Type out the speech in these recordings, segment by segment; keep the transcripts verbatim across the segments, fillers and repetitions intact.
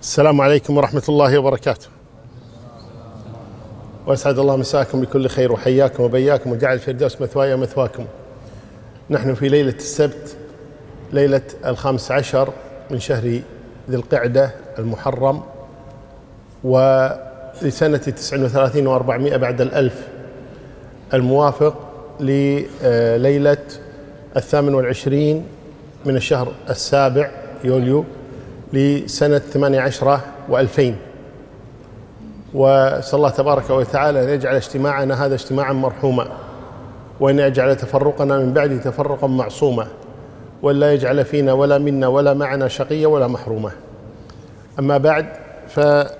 السلام عليكم ورحمة الله وبركاته، وأسعد الله مساكم بكل خير، وحياكم وبياكم وجعل الفردوس مثواي ومثواكم. نحن في ليلة السبت، ليلة الخامس عشر من شهر ذي القعدة المحرم، ولسنة تسع وثلاثين وأربعمائة بعد الألف، الموافق لليلة الثامن والعشرين من الشهر السابع يوليو لسنة ثمانية عشر وألفين. وأسأل الله تبارك وتعالى أن يجعل اجتماعنا هذا اجتماعا مرحوما، وأن يجعل تفرقنا من بعده تفرقا معصوما، ولا يجعل فينا ولا منا ولا معنا شقيا ولا محروما. أما بعد، فنسأل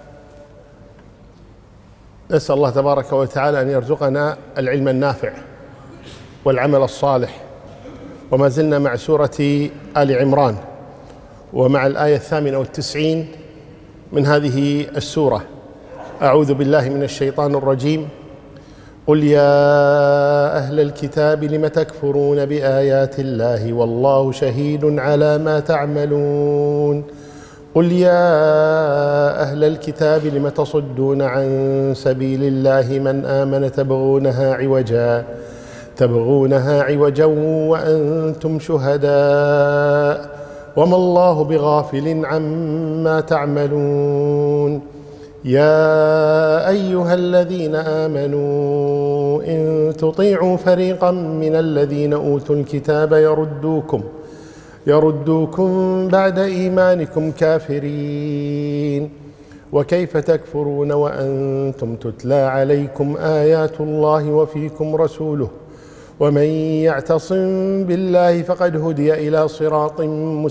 الله تبارك وتعالى أن يرزقنا العلم النافع والعمل الصالح. وما زلنا مع سورة آل عمران، ومع الآية الثامنة والتسعين من هذه السورة. أعوذ بالله من الشيطان الرجيم. قل يا أهل الكتاب لم تكفرون بآيات الله والله شهيد على ما تعملون. قل يا أهل الكتاب لم تصدون عن سبيل الله من آمن تبغونها عوجا تبغونها عوجا وأنتم شهداء وما الله بغافل عما تعملون. يا أيها الذين آمنوا إن تطيعوا فريقا من الذين أوتوا الكتاب يردوكم يردوكم بعد إيمانكم كافرين، وكيف تكفرون وأنتم تتلى عليكم آيات الله وفيكم رسوله، ومن يعتصم بالله فقد هدي إلى صراط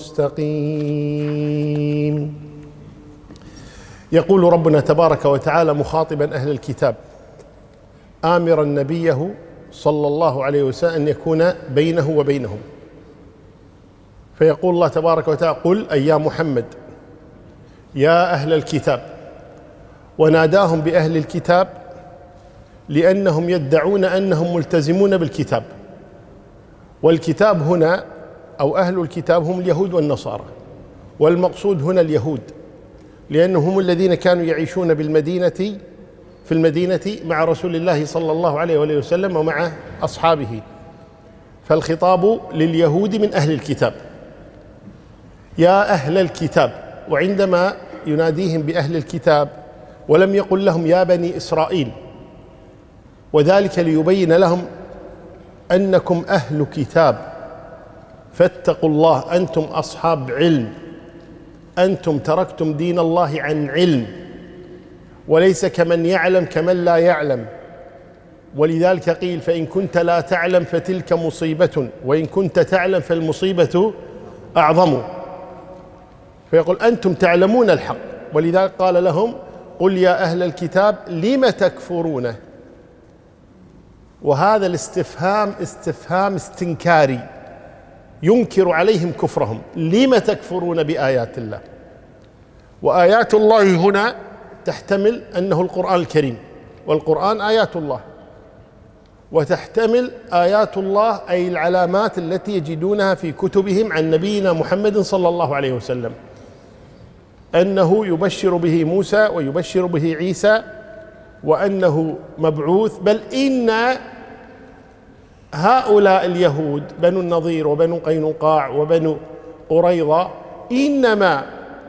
مستقيم. يقول ربنا تبارك وتعالى مخاطبا أهل الكتاب، آمرا نبيه صلى الله عليه وسلم أن يكون بينه وبينهم، فيقول الله تبارك وتعالى: قل أي يا محمد يا أهل الكتاب. وناداهم بأهل الكتاب لأنهم يدعون أنهم ملتزمون بالكتاب، والكتاب هنا أو أهل الكتاب هم اليهود والنصارى، والمقصود هنا اليهود، لأنهم هم الذين كانوا يعيشون بالمدينة في المدينة مع رسول الله صلى الله عليه وآله وسلم ومع أصحابه، فالخطاب لليهود من أهل الكتاب. يا أهل الكتاب، وعندما يناديهم بأهل الكتاب ولم يقل لهم يا بني إسرائيل، وذلك ليبين لهم أنكم أهل كتاب، فاتقوا الله، أنتم أصحاب علم، أنتم تركتم دين الله عن علم، وليس كمن يعلم كمن لا يعلم. ولذلك قيل: فإن كنت لا تعلم فتلك مصيبة، وإن كنت تعلم فالمصيبة أعظم. فيقول أنتم تعلمون الحق، ولذلك قال لهم: قل يا أهل الكتاب لم تكفرون. وهذا الاستفهام استفهام استنكاري ينكر عليهم كفرهم. لم تكفرون بآيات الله؟ وآيات الله هنا تحتمل أنه القرآن الكريم، والقرآن آيات الله، وتحتمل آيات الله أي العلامات التي يجدونها في كتبهم عن نبينا محمد صلى الله عليه وسلم، أنه يبشر به موسى ويبشر به عيسى وأنه مبعوث. بل إن هؤلاء اليهود بنو النضير وبنو قينقاع وبنو قريظة إنما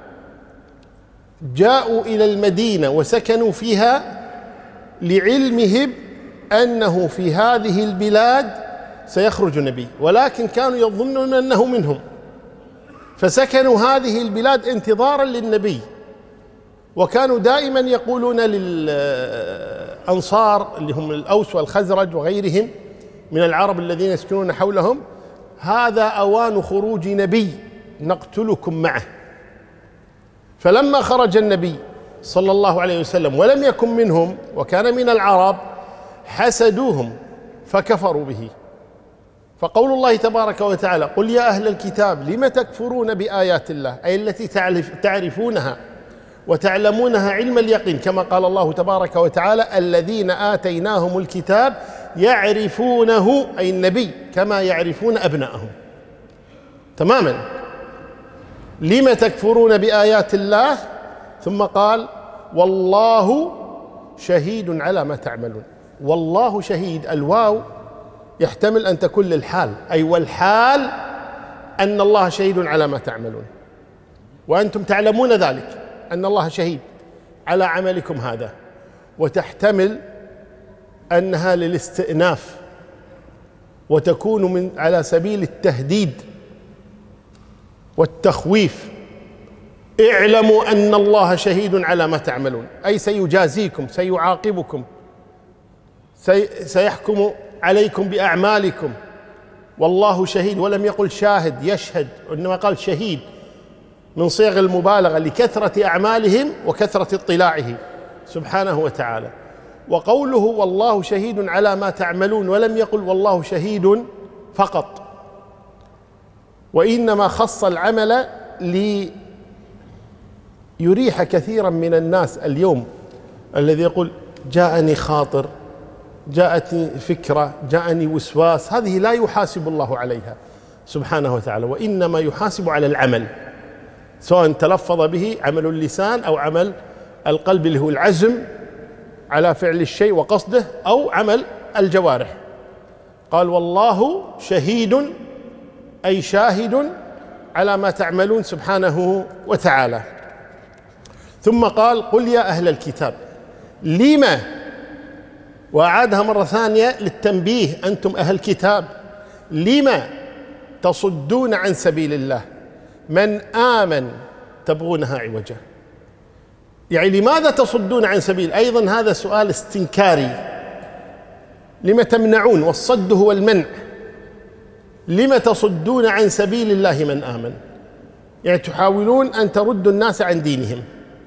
جاءوا إلى المدينة وسكنوا فيها لعلمهم أنه في هذه البلاد سيخرج نبي، ولكن كانوا يظنون أنه منهم، فسكنوا هذه البلاد انتظارا للنبي. وكانوا دائما يقولون للأنصار اللي هم الأوس والخزرج وغيرهم من العرب الذين يسكنون حولهم: هذا أوان خروج نبي نقتلكم معه. فلما خرج النبي صلى الله عليه وسلم ولم يكن منهم وكان من العرب، حسدوهم فكفروا به. فقول الله تبارك وتعالى: قل يا أهل الكتاب لم تكفرون بآيات الله، أي التي تعرفونها وتعلمونها علم اليقين، كما قال الله تبارك وتعالى: الذين آتيناهم الكتاب يعرفونه، أي النبي، كما يعرفون أبناءهم تماما. لم تكفرون بآيات الله ثم قال والله شهيد على ما تعملون. والله شهيد، الواو يحتمل أن تكون للحال، أي والحال أن الله شهيد على ما تعملون، وأنتم تعلمون ذلك أن الله شهيد على عملكم هذا. وتحتمل أنها للاستئناف وتكون من على سبيل التهديد والتخويف. اعلموا أن الله شهيد على ما تعملون، أي سيجازيكم، سيعاقبكم، سيحكم عليكم بأعمالكم. والله شهيد، ولم يقل شاهد يشهد، وإنما قال شهيد من صيغ المبالغة لكثرة أعمالهم وكثرة اطلاعه سبحانه وتعالى. وقوله والله شهيد على ما تعملون ولم يقل والله شهيد فقط، وإنما خص العمل ليريح كثيرا من الناس اليوم الذي يقول جاءني خاطر، جاءتني فكرة، جاءني وسواس، هذه لا يحاسب الله عليها سبحانه وتعالى، وإنما يحاسب على العمل، سواء تلفظ به عمل اللسان أو عمل القلب اللي هو العزم على فعل الشيء وقصده، أو عمل الجوارح. قال والله شهيد أي شاهد على ما تعملون سبحانه وتعالى. ثم قال قل يا أهل الكتاب لما، وأعادها مرة ثانية للتنبيه، أنتم أهل الكتاب لما تصدون عن سبيل الله من آمن تبغونها عوجا. يعني لماذا تصدون عن سبيل؟ أيضا هذا سؤال استنكاري، لما تمنعون؟ والصد هو المنع. لما تصدون عن سبيل الله من آمن؟ يعني تحاولون أن تردوا الناس عن دينهم.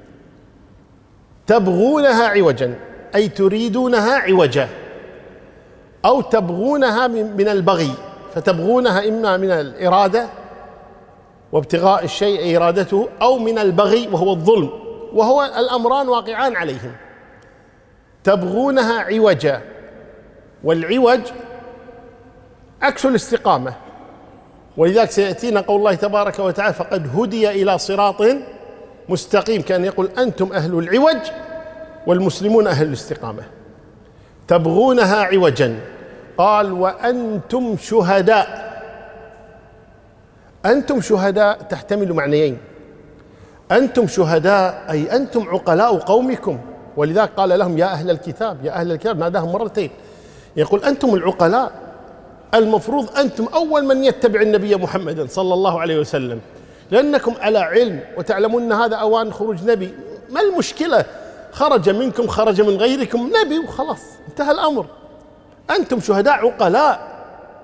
تبغونها عوجا أي تريدونها عوجا، أو تبغونها من البغي، فتبغونها إما من الإرادة وابتغاء الشيء إرادته، أو من البغي وهو الظلم، وهو الأمران واقعان عليهم. تبغونها عوجا، والعوج عكس الاستقامة، ولذلك سيأتينا قول الله تبارك وتعالى فقد هدي إلى صراط مستقيم، كان يقول أنتم أهل العوج والمسلمون أهل الاستقامة. تبغونها عوجا. قال وأنتم شهداء. أنتم شهداء تحتمل معنيين. أنتم شهداء أي أنتم عقلاء قومكم، ولذلك قال لهم يا أهل الكتاب، يا أهل الكتاب ناداهم مرتين، يقول أنتم العقلاء، المفروض أنتم أول من يتبع النبي محمد صلى الله عليه وسلم، لأنكم على علم وتعلمون أن هذا أوان خروج نبي. ما المشكلة؟ خرج منكم خرج من غيركم نبي وخلاص انتهى الأمر. أنتم شهداء عقلاء،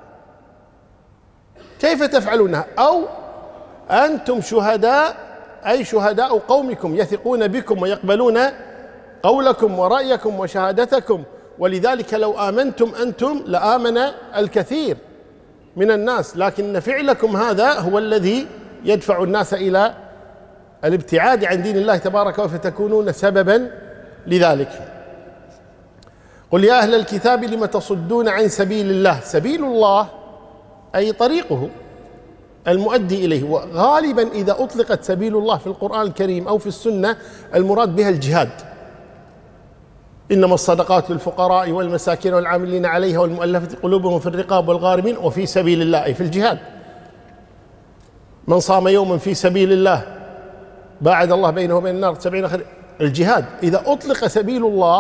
كيف تفعلونها؟ أو أنتم شهداء أي شهداء قومكم، يثقون بكم ويقبلون قولكم ورأيكم وشهادتكم، ولذلك لو آمنتم أنتم لآمن الكثير من الناس، لكن فعلكم هذا هو الذي يدفع الناس إلى الابتعاد عن دين الله تبارك وتعالى، فتكونون سببا لذلك. قل يا أهل الكتاب لم تصدون عن سبيل الله. سبيل الله أي طريقه المؤدي إليه، وغالبا إذا أطلقت سبيل الله في القرآن الكريم أو في السنة المراد بها الجهاد. إنما الصدقات للفقراء والمساكين والعاملين عليها والمؤلفة قلوبهم في الرقاب والغارمين وفي سبيل الله أي في الجهاد. من صام يوما في سبيل الله باعد الله بينه وبين النار سبعين خريفا. الجهاد إذا أطلق سبيل الله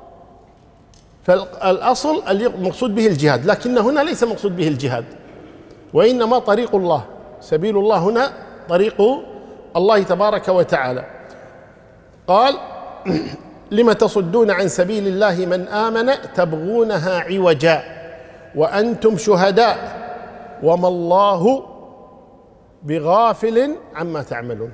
فالأصل المقصود به الجهاد، لكن هنا ليس مقصود به الجهاد، وإنما طريق الله. سبيل الله هنا طريق الله تبارك وتعالى. قال لم تصدون عن سبيل الله من آمن تبغونها عوجا وأنتم شهداء وما الله بغافل عما تعملون.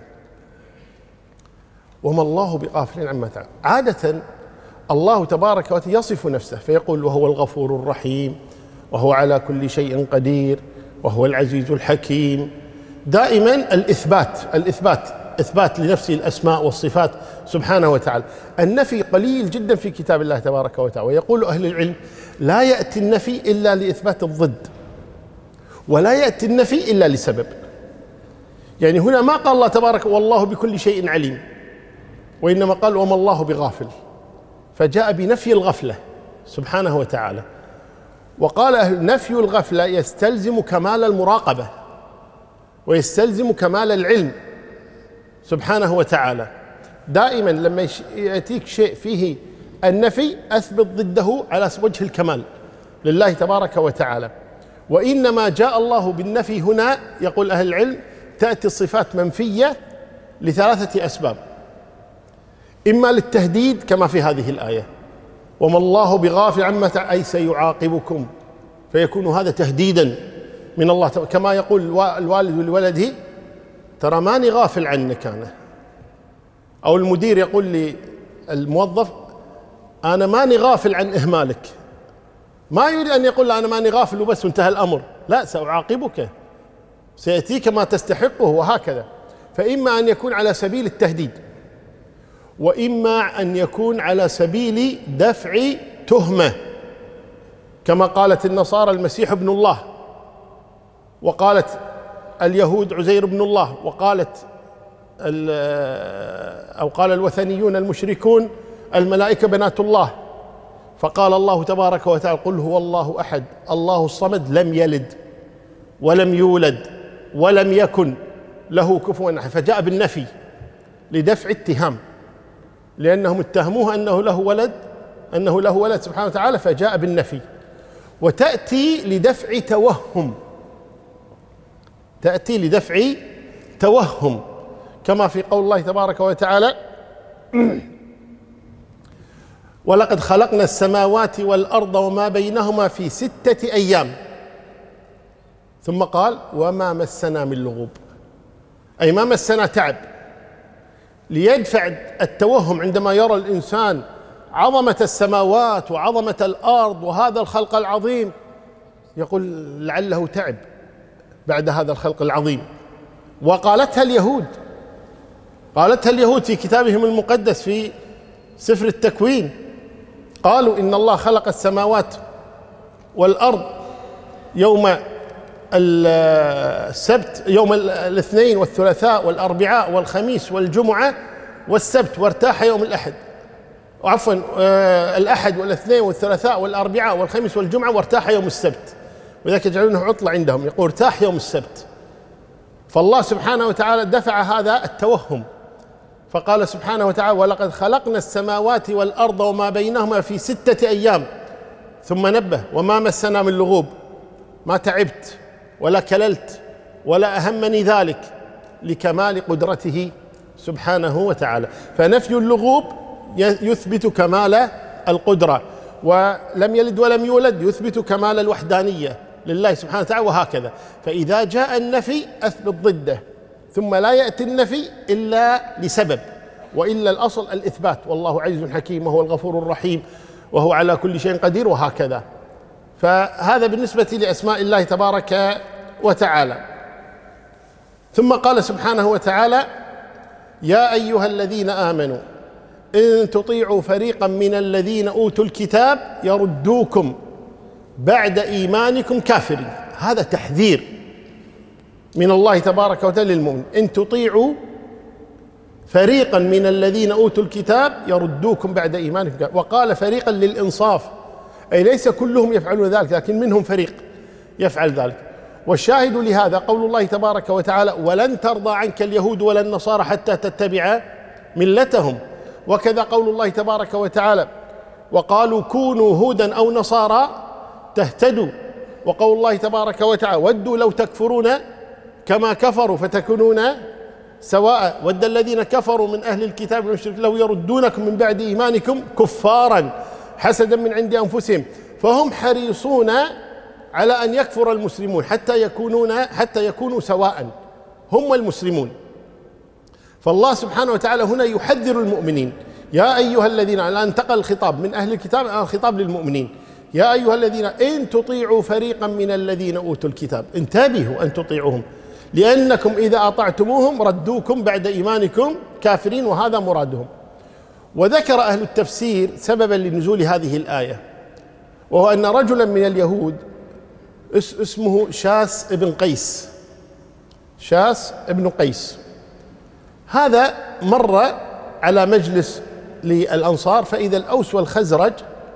وما الله بغافل عما تعملون. عادة الله تبارك وتعالى يصف نفسه فيقول وهو الغفور الرحيم، وهو على كل شيء قدير، وهو العزيز الحكيم. دائما الإثبات الإثبات إثبات لنفسه الأسماء والصفات سبحانه وتعالى. النفي قليل جدا في كتاب الله تبارك وتعالى، ويقول أهل العلم لا يأتي النفي إلا لإثبات الضد، ولا يأتي النفي إلا لسبب. يعني هنا ما قال الله تبارك والله بكل شيء عليم، وإنما قال وما الله بغافل، فجاء بنفي الغفلة سبحانه وتعالى. وقال أهل نفي الغفلة يستلزم كمال المراقبة ويستلزم كمال العلم سبحانه وتعالى. دائما لما يأتيك شيء فيه النفي أثبت ضده على وجه الكمال لله تبارك وتعالى. وإنما جاء الله بالنفي هنا يقول أهل العلم تأتي الصفات منفية لثلاثة أسباب: إما للتهديد كما في هذه الآية وما الله بغافل عما تعملون أي سيعاقبكم، فيكون هذا تهديدا من الله، كما يقول الوالد لولده ترى ماني غافل عنك أنا، أو المدير يقول للموظف أنا ماني غافل عن إهمالك. ما يريد أن يقول أنا ماني غافل وبس وانتهى الأمر، لا، سأعاقبك، سيأتيك ما تستحقه، وهكذا. فإما أن يكون على سبيل التهديد، وإما أن يكون على سبيل دفع تهمة، كما قالت النصارى المسيح ابن الله، وقالت اليهود عزير ابن الله، وقالت أو قال الوثنيون المشركون الملائكة بنات الله. فقال الله تبارك وتعالى قل هو الله أحد الله الصمد لم يلد ولم يولد ولم يكن له كفوا أحد، فجاء بالنفي لدفع اتهام، لأنهم اتهموه أنه له ولد أنه له ولد سبحانه وتعالى، فجاء بالنفي. وتأتي لدفع توهم، تأتي لدفع توهم كما في قول الله تبارك وتعالى ولقد خلقنا السماوات والأرض وما بينهما في ستة أيام، ثم قال وما مسنا من لغوب، أي ما مسنا تعب، ليدفع التوهم عندما يرى الإنسان عظمة السماوات وعظمة الأرض وهذا الخلق العظيم، يقول لعله تعب بعد هذا الخلق العظيم. وقالتها اليهود، قالتها اليهود في كتابهم المقدس في سفر التكوين، قالوا إن الله خلق السماوات والأرض يوم السبت، يوم الاثنين والثلاثاء والأربعاء والخميس والجمعة والسبت، وارتاح يوم الأحد، عفوا الأحد والاثنين والثلاثاء والأربعاء والخميس والجمعة وارتاح يوم السبت، وذلك يجعلونه عطلة عندهم، يقول ارتاح يوم السبت. فالله سبحانه وتعالى دفع هذا التوهم، فقال سبحانه وتعالى ولقد خلقنا السماوات والأرض وما بينهما في ستة أيام، ثم نبه وما مسنا من لغوب، ما تعبت ولا كللت ولا أهمني ذلك، لكمال قدرته سبحانه وتعالى. فنفي اللغوب يثبت كمال القدرة، ولم يلد ولم يولد يثبت كمال الوحدانية لله سبحانه وتعالى، وهكذا. فإذا جاء النفي أثبت ضده، ثم لا يأتي النفي إلا لسبب، وإلا الأصل الإثبات، والله عزيز حكيم وهو الغفور الرحيم وهو على كل شيء قدير، وهكذا. فهذا بالنسبة لأسماء الله تبارك وتعالى. ثم قال سبحانه وتعالى يا أيها الذين آمنوا إن تطيعوا فريقا من الذين أوتوا الكتاب يردوكم بعد إيمانكم كافرين. هذا تحذير من الله تبارك وتعالى للمؤمن، إن تطيعوا فريقا من الذين أوتوا الكتاب يردوكم بعد إيمانكم كافرين. وقال فريقا للإنصاف، أي ليس كلهم يفعلون ذلك، لكن منهم فريق يفعل ذلك. والشاهد لهذا قول الله تبارك وتعالى ولن ترضى عنك اليهود ولا النصارى حتى تتبع ملتهم. وكذا قول الله تبارك وتعالى وقالوا كونوا هودا أو نصارى تهتدوا. وقول الله تبارك وتعالى ودوا لو تكفرون كما كفروا فتكونون سواء، ود الذين كفروا من أهل الكتاب والمشركين لو يردونكم من بعد إيمانكم كفارا حسدا من عند أنفسهم. فهم حريصون على أن يكفر المسلمون حتى يكونون حتى يكونوا سواء هم المسلمون. فالله سبحانه وتعالى هنا يحذر المؤمنين يا أيها الذين، الآن انتقل الخطاب من أهل الكتاب إلى الخطاب للمؤمنين، يا أيها الذين إن تطيعوا فريقا من الذين أوتوا الكتاب، انتبهوا أن تطيعوهم، لأنكم إذا أطعتموهم ردوكم بعد إيمانكم كافرين، وهذا مرادهم. وذكر أهل التفسير سببا لنزول هذه الآية، وهو أن رجلا من اليهود اسمه شاس ابن قيس، شاس ابن قيس، هذا مر على مجلس للأنصار، فإذا الأوس والخزرج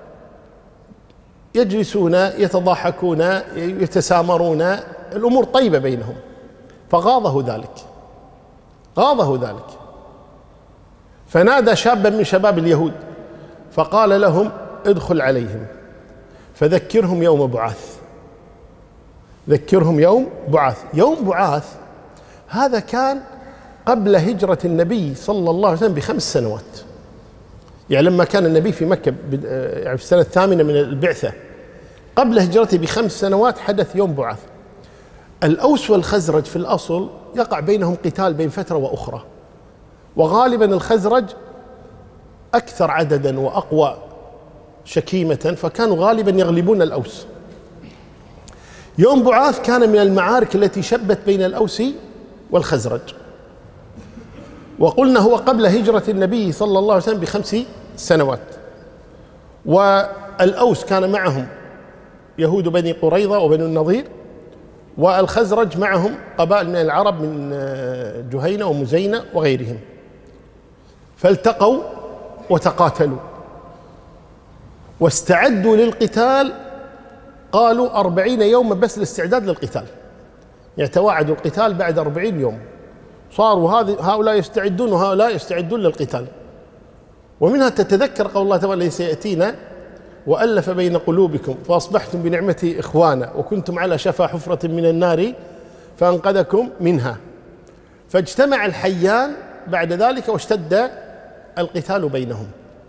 يجلسون يتضاحكون يتسامرون، الأمور طيبة بينهم، فغاضه ذلك غاضه ذلك فنادى شابا من شباب اليهود فقال لهم ادخل عليهم فذكرهم يوم بعاث ذكرهم يوم بعاث يوم بعاث هذا كان قبل هجرة النبي صلى الله عليه وسلم بخمس سنوات، يعني لما كان النبي في مكة يعني في السنة الثامنة من البعثة، قبل هجرته بخمس سنوات حدث يوم بعاث. الأوس والخزرج في الأصل يقع بينهم قتال بين فترة وأخرى، وغالبا الخزرج أكثر عددا وأقوى شكيمة، فكانوا غالبا يغلبون الأوس. يوم بعاث كان من المعارك التي شبت بين الأوس والخزرج، وقلنا هو قبل هجرة النبي صلى الله عليه وسلم بخمس سنوات. والأوس كان معهم يهود بني قريظة وبني النضير، والخزرج معهم قبائل من العرب من جهينة ومزينة وغيرهم، فالتقوا وتقاتلوا واستعدوا للقتال. قالوا أربعين يوما بس للاستعداد للقتال، يعني تواعدوا القتال بعد أربعين يوم، صاروا هؤلاء يستعدون وهؤلاء يستعدون للقتال. ومنها تتذكر قول الله تعالى سيأتينا وألف بين قلوبكم فأصبحتم بنعمته إخوانا وكنتم على شفا حفرة من النار فأنقذكم منها. فاجتمع الحيان بعد ذلك واشتد القتال بينهم،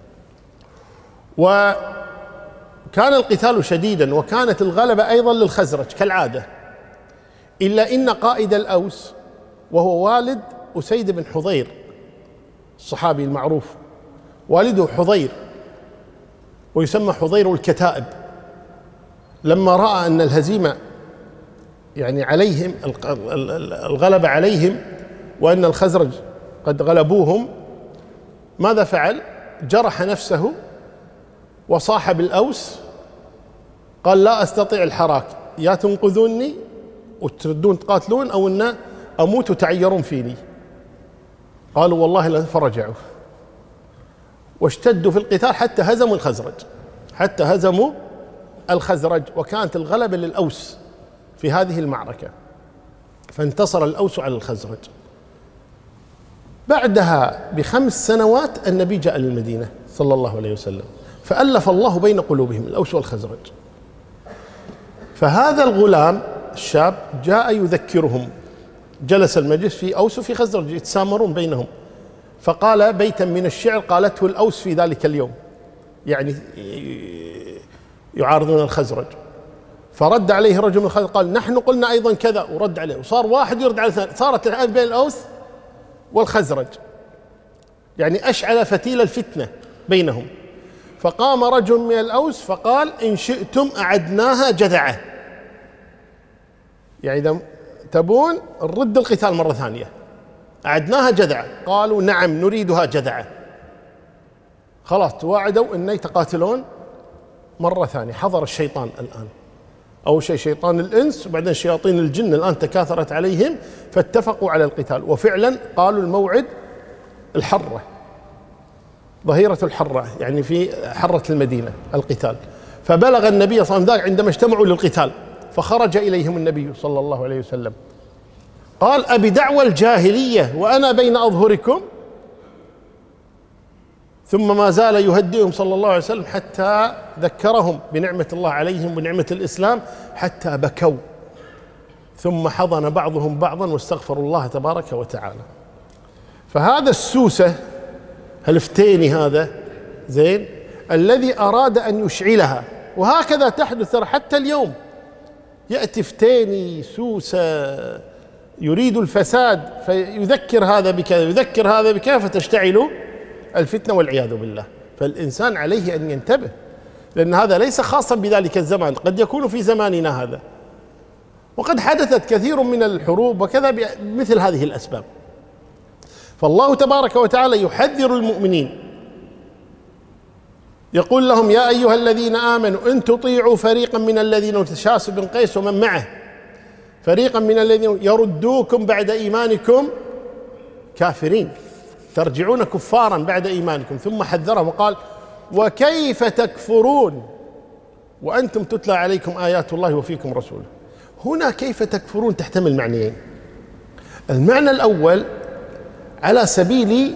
وكان القتال شديدا، وكانت الغلبة أيضا للخزرج كالعادة، إلا إن قائد الأوس وهو والد أسيد بن حضير الصحابي المعروف، والده حضير ويسمى حضير الكتائب، لما رأى أن الهزيمة يعني عليهم الغلبة عليهم وأن الخزرج قد غلبوهم، ماذا فعل؟ جرح نفسه وصاح بالأوس قال لا أستطيع الحراك، يا تنقذوني وتردون تقاتلون أو أن أموت وتعيرون فيني. قالوا والله لا، فرجعوا واشتدوا في القتال حتى هزموا الخزرج حتى هزموا الخزرج وكانت الغلبة للأوس في هذه المعركة، فانتصر الأوس على الخزرج. بعدها بخمس سنوات النبي جاء للمدينة صلى الله عليه وسلم، فألف الله بين قلوبهم الأوس والخزرج. فهذا الغلام الشاب جاء يذكرهم، جلس المجلس في أوس وفي خزرج يتسامرون بينهم، فقال بيتا من الشعر قالته الأوس في ذلك اليوم، يعني يعارضون الخزرج. فرد عليه رجل من الخزرج قال نحن قلنا أيضا كذا، ورد عليه، وصار واحد يرد على الثاني، صارت الآن بين الأوس والخزرج، يعني أشعل فتيل الفتنة بينهم. فقام رجل من الأوس فقال إن شئتم أعدناها جذعة، يعني إذا تبون نرد القتال مرة ثانية، أعدناها جذعة. قالوا نعم نريدها جذعة. خلاص تواعدوا أن يتقاتلون مرة ثانية. حضر الشيطان الآن، أول شيء شيطان الإنس وبعدين شياطين الجن الآن تكاثرت عليهم، فاتفقوا على القتال. وفعلا قالوا الموعد الحرة، ظهيرة الحرة، يعني في حرة المدينة القتال. فبلغ النبي صلى الله عليه وسلم عندما اجتمعوا للقتال، فخرج إليهم النبي صلى الله عليه وسلم قال أبدعوى الجاهلية وأنا بين أظهركم؟ ثم ما زال يهدئهم صلى الله عليه وسلم حتى ذكرهم بنعمة الله عليهم ونعمة الإسلام حتى بكوا، ثم حضن بعضهم بعضا واستغفروا الله تبارك وتعالى. فهذا السوسة هالفتيني هذا زين الذي أراد أن يشعلها، وهكذا تحدث حتى اليوم، يأتي فتيني سوسة يريد الفساد فيذكر هذا بكذا يذكر هذا بكذا فتشتعل الفتنة والعياذ بالله. فالإنسان عليه أن ينتبه، لأن هذا ليس خاصا بذلك الزمان، قد يكون في زماننا هذا، وقد حدثت كثير من الحروب وكذا بمثل هذه الأسباب. فالله تبارك وتعالى يحذر المؤمنين، يقول لهم يا أيها الذين آمنوا إن تطيعوا فريقا من الذين شاس بن قيس ومن معه فريقا من الذين يردوكم بعد إيمانكم كافرين. ترجعون كفارا بعد إيمانكم، ثم حذرهم وقال وكيف تكفرون وأنتم تتلى عليكم آيات الله وفيكم رسوله. هنا كيف تكفرون تحتمل معنيين. المعنى الأول على سبيل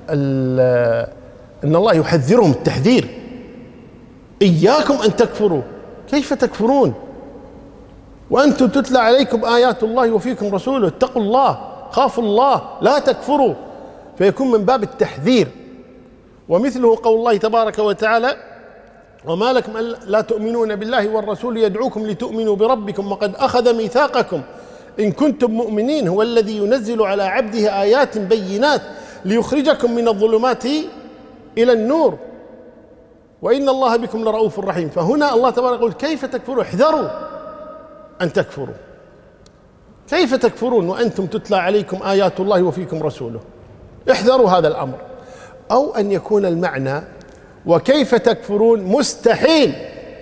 أن الله يحذرهم التحذير، إياكم أن تكفروا، كيف تكفرون وأنتم تتلى عليكم آيات الله وفيكم رسوله، اتقوا الله، خافوا الله، لا تكفروا، فيكون من باب التحذير. ومثله قول الله تبارك وتعالى وما لكم لا تؤمنون بالله والرسول يدعوكم لتؤمنوا بربكم وقد أخذ ميثاقكم إن كنتم مؤمنين هو الذي ينزل على عبده آيات بينات ليخرجكم من الظلمات إلى النور وإن الله بكم لرؤوف رحيم. فهنا الله تبارك يقول كيف تكفرون، احذروا أن تكفروا، كيف تكفرون وأنتم تتلى عليكم آيات الله وفيكم رسوله، احذروا هذا الأمر. أو أن يكون المعنى وكيف تكفرون مستحيل،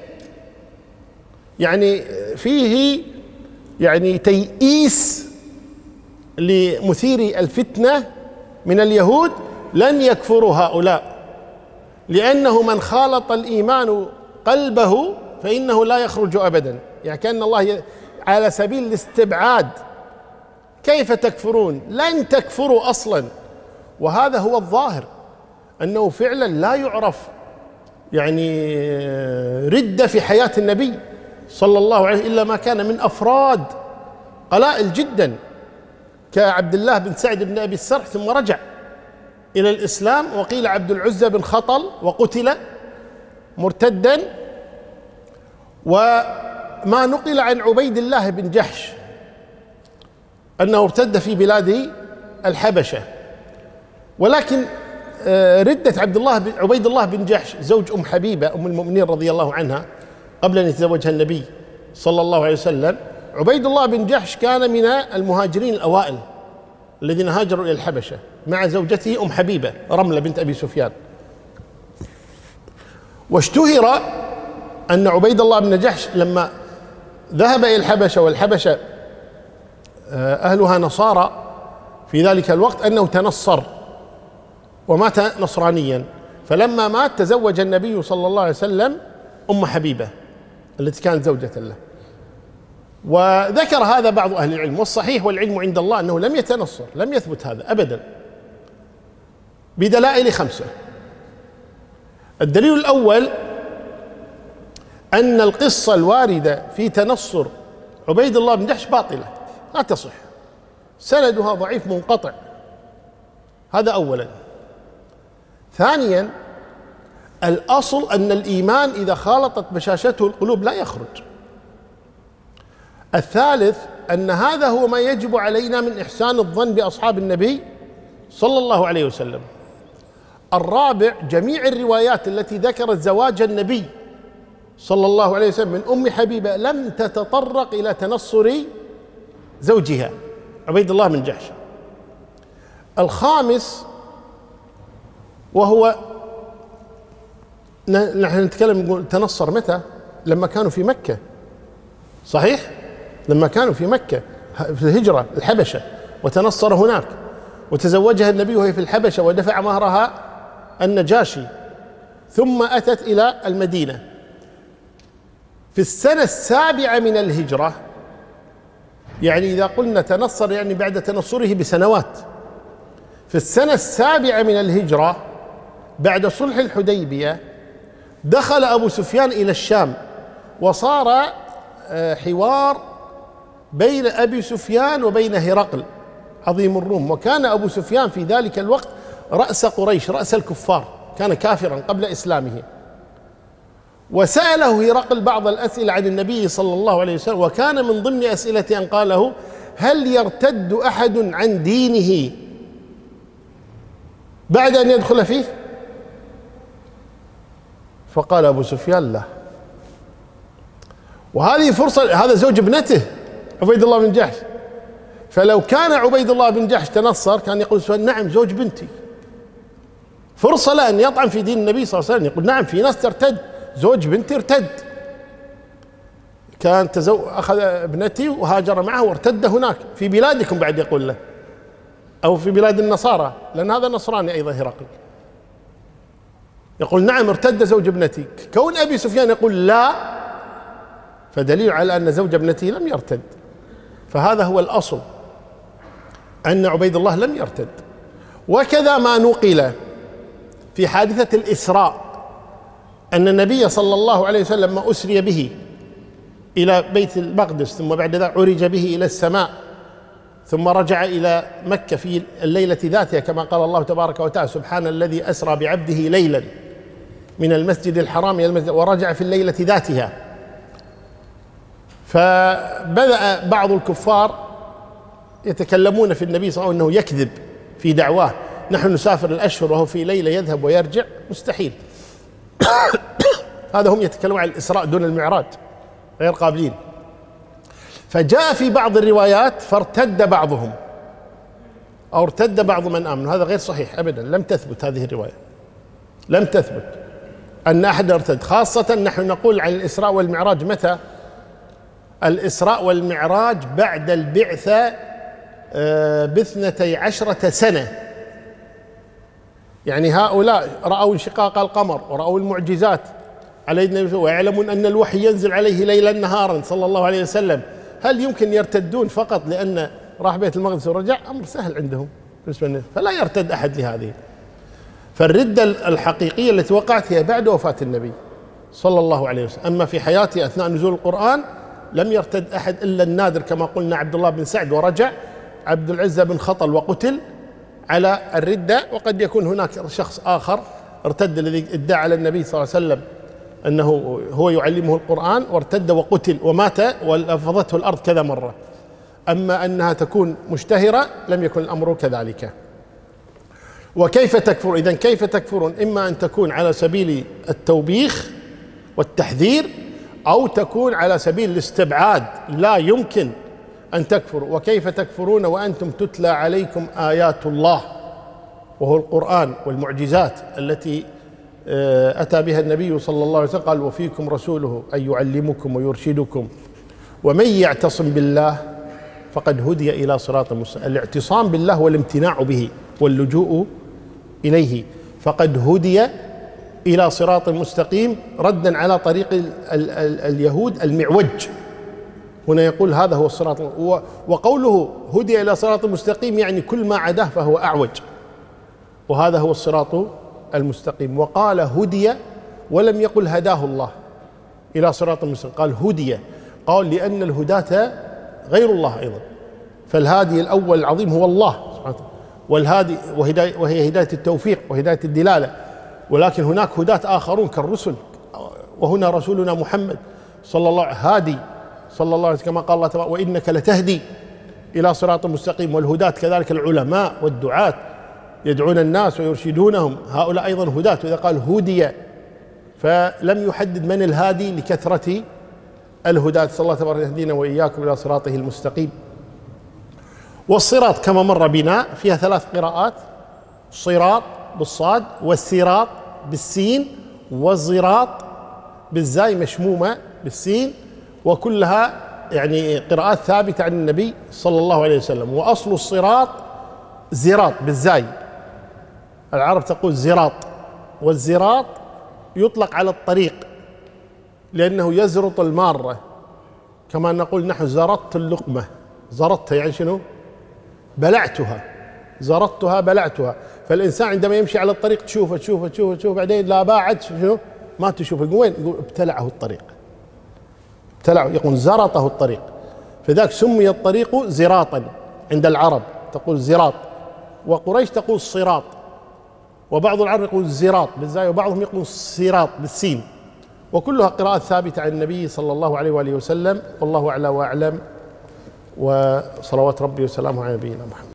يعني فيه يعني تيئيس لمثيري الفتنة من اليهود، لن يكفروا هؤلاء لأنه من خالط الإيمان قلبه فإنه لا يخرج أبدا، يعني كأن الله على سبيل الاستبعاد، كيف تكفرون، لن تكفروا أصلا. وهذا هو الظاهر أنه فعلا لا يعرف يعني ردة في حياة النبي صلى الله عليه وسلم إلا ما كان من أفراد قلائل جدا كعبد الله بن سعد بن أبي السرح ثم رجع إلى الإسلام، وقيل عبد العزى بن خطل وقتل مرتدا. وما نقل عن عبيد الله بن جحش أنه ارتد في بلاد الحبشة. ولكن ردة عبد الله عبيد الله بن جحش زوج أم حبيبة أم المؤمنين رضي الله عنها قبل أن يتزوجها النبي صلى الله عليه وسلم، عبيد الله بن جحش كان من المهاجرين الأوائل الذين هاجروا إلى الحبشة مع زوجته أم حبيبة رملة بنت أبي سفيان. واشتهر أن عبيد الله بن جحش لما ذهب إلى الحبشة، والحبشة أهلها نصارى في ذلك الوقت، أنه تنصر ومات نصرانيا، فلما مات تزوج النبي صلى الله عليه وسلم أم حبيبة التي كانت زوجة له. وذكر هذا بعض أهل العلم، والصحيح والعلم عند الله أنه لم يتنصر، لم يثبت هذا أبدا بدلائل خمسة. الدليل الأول أن القصة الواردة في تنصر عبيد الله بن جحش باطلة لا تصح، سندها ضعيف منقطع، هذا أولا. ثانيا الأصل أن الإيمان إذا خالطت بشاشته القلوب لا يخرج. الثالث أن هذا هو ما يجب علينا من إحسان الظن بأصحاب النبي صلى الله عليه وسلم. الرابع جميع الروايات التي ذكرت زواج النبي صلى الله عليه وسلم من أم حبيبة لم تتطرق إلى تنصر زوجها عبيد الله بن جحش. الخامس وهو نحن نتكلم نقول تنصر متى؟ لما كانوا في مكة، صحيح؟ لما كانوا في مكة في الهجرة الحبشة وتنصر هناك، وتزوجها النبي وهي في الحبشة ودفع مهرها النجاشي، ثم أتت إلى المدينة في السنة السابعة من الهجرة. يعني إذا قلنا تنصر يعني بعد تنصره بسنوات. في السنة السابعة من الهجرة بعد صلح الحديبية دخل أبو سفيان إلى الشام، وصار حوار بين أبي سفيان وبين هرقل عظيم الروم، وكان أبو سفيان في ذلك الوقت رأس قريش، رأس الكفار، كان كافرا قبل إسلامه. وسأله هرقل بعض الأسئلة عن النبي صلى الله عليه وسلم، وكان من ضمن أسئلته أن قال له هل يرتد أحد عن دينه بعد أن يدخل فيه؟ فقال أبو سفيان لا. وهذه فرصة، هذا زوج ابنته عبيد الله بن جحش، فلو كان عبيد الله بن جحش تنصر كان يقول سؤال نعم زوج بنتي، فرصة له أن يطعن في دين النبي صلى الله عليه وسلم، يقول نعم في ناس ترتد، زوج بنتي ارتد، كان تزو... أخذ ابنتي وهاجر معه وارتد هناك في بلادكم بعد، يقول له أو في بلاد النصارى، لأن هذا نصراني أيضا هرقل، يقول نعم ارتد زوج ابنتي. كون أبي سفيان يقول لا، فدليل على أن زوج ابنته لم يرتد. فهذا هو الأصل، أن عبيد الله لم يرتد. وكذا ما نقل في حادثة الإسراء أن النبي صلى الله عليه وسلم ما أسري به إلى بيت المقدس، ثم بعد ذلك عرج به إلى السماء، ثم رجع إلى مكة في الليلة ذاتها، كما قال الله تبارك وتعالى: سبحان الذي أسرى بعبده ليلا من المسجد الحرام إلى المسجد، ورجع في الليلة ذاتها. فبدأ بعض الكفار يتكلمون في النبي صلى الله عليه وسلم أنه يكذب في دعواه: نحن نسافر الأشهر وهو في ليلة يذهب ويرجع، مستحيل. هذا هم يتكلمون عن الإسراء دون المعراج، غير قابلين. فجاء في بعض الروايات فارتد بعضهم، أو ارتد بعض من آمنوا. هذا غير صحيح أبدا، لم تثبت هذه الرواية، لم تثبت أن أحد ارتد. خاصة نحن نقول عن الإسراء والمعراج متى؟ الإسراء والمعراج بعد البعثة باثنتي عشرة سنة. يعني هؤلاء رأوا انشقاق القمر ورأوا المعجزات على يد النبي، ويعلمون أن الوحي ينزل عليه ليلا نهارا صلى الله عليه وسلم. هل يمكن يرتدون فقط لأن راح بيت المقدس ورجع؟ أمر سهل عندهم بالنسبة لنا، فلا يرتد أحد لهذه. فالردة الحقيقية التي وقعت هي بعد وفاة النبي صلى الله عليه وسلم. أما في حياته أثناء نزول القرآن لم يرتد أحد إلا النادر، كما قلنا عبد الله بن سعد ورجع، عبد العزة بن خطل وقتل على الردة. وقد يكون هناك شخص آخر ارتد الذي ادعى على النبي صلى الله عليه وسلم أنه هو يعلمه القرآن وارتد وقتل ومات ولفظته الأرض كذا مرة. أما أنها تكون مشتهرة لم يكن الأمر كذلك. وكيف تكفر؟ إذن كيف تكفرون؟ إما أن تكون على سبيل التوبيخ والتحذير، أو تكون على سبيل الاستبعاد، لا يمكن أن تكفروا. وكيف تكفرون وأنتم تتلى عليكم آيات الله، وهو القرآن والمعجزات التي أتى بها النبي صلى الله عليه وسلم. قال: وفيكم رسوله أن يعلمكم ويرشدكم ومن يعتصم بالله فقد هدي إلى صراط مستقيم. الاعتصام بالله والامتناع به واللجوء إليه، فقد هدي إلى صراط مستقيم، ردا على طريق ال ال ال اليهود المعوج. هنا يقول هذا هو الصراط، وقوله هدي إلى صراط مستقيم يعني كل ما عداه فهو أعوج، وهذا هو الصراط المستقيم. وقال هدي ولم يقل هداه الله إلى صراط مستقيم، قال هدي. قال لأن الهداة غير الله أيضا، فالهادي الأول العظيم هو الله سبحانه وتعالى، والهادي وهي هداية التوفيق وهداية الدلالة. ولكن هناك هداة آخرون كالرسل، وهنا رسولنا محمد صلى الله عليه وسلم هادي صلى الله عليه وسلم، كما قال الله تعالى: وإنك لتهدي إلى صراط مستقيم. والهداة كذلك العلماء والدعاة يدعون الناس ويرشدونهم، هؤلاء أيضا هداة. وإذا قال هدي فلم يحدد من الهادي لكثرة الهداة. صلى الله تبارك يهدينا وإياكم إلى صراطه المستقيم. والصراط كما مر بنا فيها ثلاث قراءات: صراط بالصاد، والسراط بالسين، والزراط بالزاي مشمومة بالسين، وكلها يعني قراءات ثابتة عن النبي صلى الله عليه وسلم. وأصل الصراط زراط بالزاي، العرب تقول زراط، والزراط يطلق على الطريق لأنه يزرط المارة، كما نقول نحن زرطت اللقمة. زرطتها يعني شنو؟ بلعتها، زرطتها بلعتها. فالإنسان عندما يمشي على الطريق تشوفه تشوفه تشوفه تشوفه بعدين لا باعد شنو؟ ما تشوفه. يقول وين؟ يقول ابتلعه الطريق، ابتلعه، يقول زرطه الطريق. فذاك سمي الطريق زراطا عند العرب، تقول زراط، وقريش تقول صراط، وبعض العرب يقول الزراط بالزاي، وبعضهم يقول الصراط بالسين. وكلها قراءات ثابتة عن النبي صلى الله عليه وآله وسلم. والله أعلى وأعلم، وصلوات ربي وسلامه على نبينا محمد.